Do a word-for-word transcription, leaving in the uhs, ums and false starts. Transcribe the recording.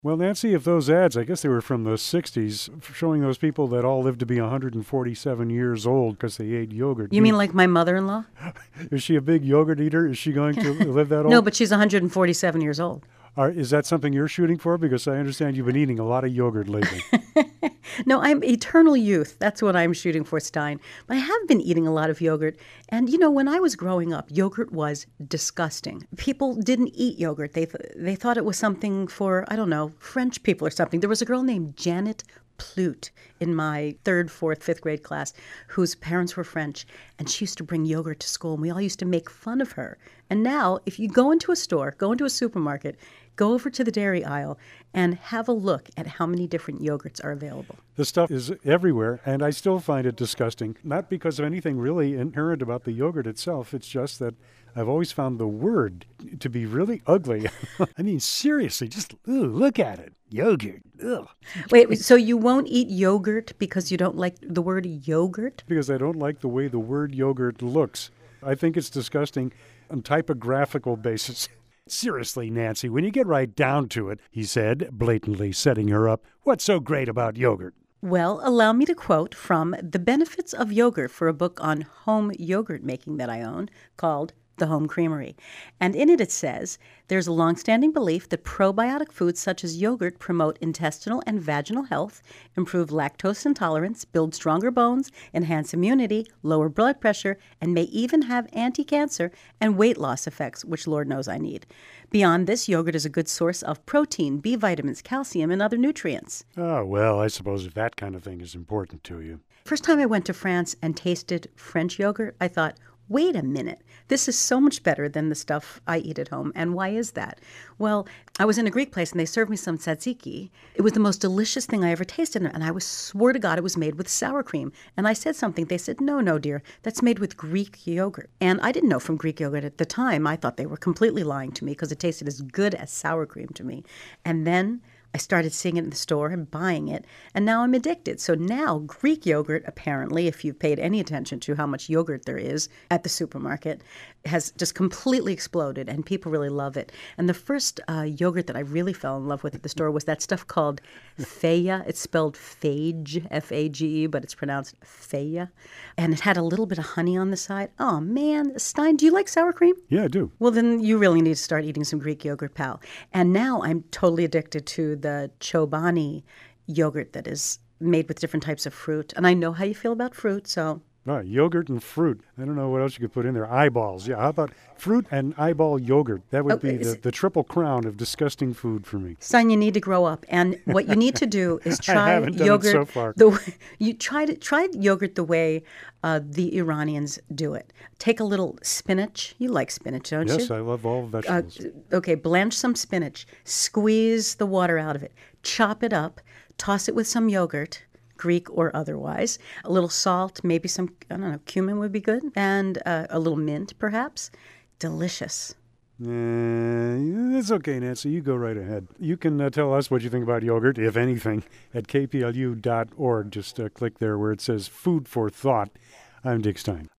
Well, Nancy, if those ads, I guess they were from the sixties, showing those people that all lived to be one hundred forty-seven years old because they ate yogurt. You mean like my mother-in-law? Is she a big yogurt eater? Is she going to live that old? No, but she's one hundred forty-seven years old. Are, is that something you're shooting for? Because I understand you've been eating a lot of yogurt lately. No, I'm eternal youth. That's what I'm shooting for, Stein. But I have been eating a lot of yogurt. And, you know, when I was growing up, yogurt was disgusting. People didn't eat yogurt. They, th- they thought it was something for, I don't know, French people or something. There was a girl named Janet Plute in my third, fourth, fifth grade class whose parents were French, and she used to bring yogurt to school, and we all used to make fun of her. And now, if you go into a store, go into a supermarket, go over to the dairy aisle and have a look at how many different yogurts are available. The stuff is everywhere, and I still find it disgusting. Not because of anything really inherent about the yogurt itself. It's just that I've always found the word to be really ugly. I mean, seriously, just ew, look at it. Yogurt. Ugh. Wait, so you won't eat yogurt because you don't like the word yogurt? Because I don't like the way the word yogurt looks. I think it's disgusting on typographical basis. Seriously, Nancy, when you get right down to it, he said, blatantly setting her up, what's so great about yogurt? Well, allow me to quote from The Benefits of Yogurt for a book on home yogurt making that I own called The Home Creamery. And in it it says, there's a longstanding belief that probiotic foods such as yogurt promote intestinal and vaginal health, improve lactose intolerance, build stronger bones, enhance immunity, lower blood pressure, and may even have anti-cancer and weight loss effects, which Lord knows I need. Beyond this, yogurt is a good source of protein, B vitamins, calcium, and other nutrients. Oh, well, I suppose if that kind of thing is important to you. First time I went to France and tasted French yogurt, I thought, wait a minute, this is so much better than the stuff I eat at home. And why is that? Well, I was in a Greek place and they served me some tzatziki. It was the most delicious thing I ever tasted. And I was swore to God it was made with sour cream. And I said something. They said, no, no, dear, that's made with Greek yogurt. And I didn't know from Greek yogurt at the time. I thought they were completely lying to me because it tasted as good as sour cream to me. And then I started seeing it in the store and buying it, and now I'm addicted. So now Greek yogurt, apparently, if you've paid any attention to how much yogurt there is at the supermarket, has just completely exploded, and people really love it. And the first uh, yogurt that I really fell in love with at the store was that stuff called Faya. It's spelled Phage, F A G E, but it's pronounced Faya. And it had a little bit of honey on the side. Oh, man. Stein, do you like sour cream? Yeah, I do. Well, then you really need to start eating some Greek yogurt, pal. And now I'm totally addicted to the Chobani yogurt that is made with different types of fruit. And I know how you feel about fruit, so... Ah, yogurt and fruit. I don't know what else you could put in there. Eyeballs. Yeah, how about fruit and eyeball yogurt? That would Oh, be is- the, the triple crown of disgusting food for me. Son, you need to grow up. And what you need to do is I try haven't done it yogurt so far. the way, you try to try yogurt the way uh, the Iranians do it. Take a little spinach. You like spinach, don't Yes, you? I love all Uh, vegetables. okay, blanch some spinach, squeeze the water out of it, chop it up, toss it with some yogurt, Greek or otherwise, a little salt, maybe some, I don't know, cumin would be good, and uh, a little mint, perhaps. Delicious. Uh, it's okay, Nancy. You go right ahead. You can uh, tell us what you think about yogurt, if anything, at k p l u dot org. Just uh, click there where it says Food for Thought. I'm Dick Stein.